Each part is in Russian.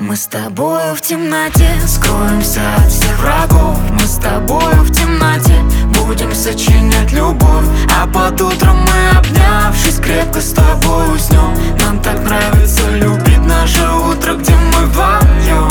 Мы с тобою в темноте скроемся от всех врагов. Мы с тобою в темноте будем сочинять любовь. А под утром мы, обнявшись, крепко с тобой уснем. Нам так нравится любить наше утро, где мы вдвоем.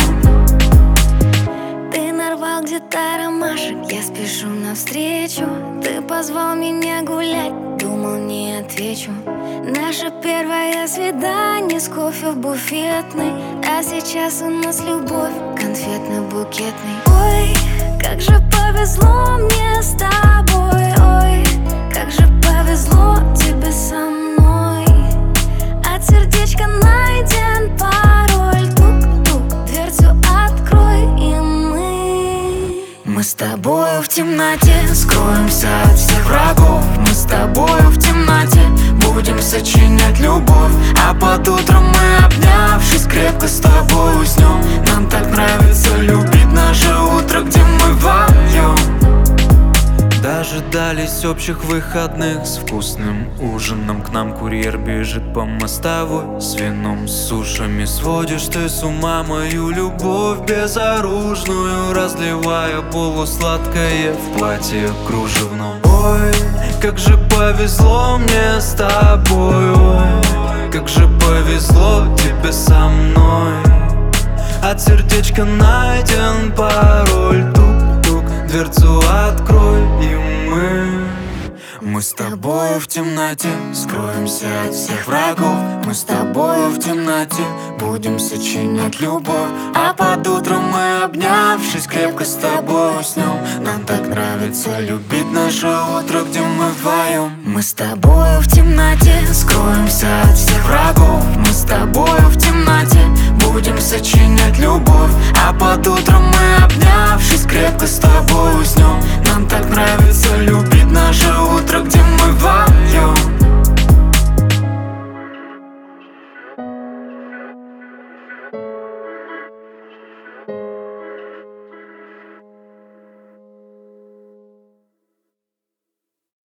Ты нарвал где-то ромашек, я спешу навстречу. Ты позвал меня гулять, думал, не отвечу. Наше первое свидание с кофе в буфетной, а сейчас у нас любовь конфетно-букетный. Ой, как же повезло мне с тобой. Ой, как же повезло тебе со мной. От сердечка найден пароль. Тук-тук, дверцу открой, и мы с тобою в темноте скроемся от всех врагов. Мы с тобою в темноте будем сочинять любовь. А под утром мы, обнявшись, крепко с тобой уснем. Нам так нравится любить наше утро, где мы вдвоем. Дожидались общих выходных с вкусным ужином. К нам курьер бежит по мостовой с вином, с сушами. Сводишь ты с ума мою любовь безоружную, разливая полусладкое в платье кружевном. Ой, как же повезло мне с тобой. Ой, как же повезло тебе со мной. От сердечка найден пароль. Тук-тук, дверцу открой, и мы с тобою в темноте скроемся от всех врагов. Мы с тобою в темноте будем сочинять любовь. А под утром мы, обнявшись, крепко с тобой уснем. Нам так нравится любить наше утро, где мы вдвоем. Мы с тобою в темноте скроемся от всех врагов. Мы с тобою в темноте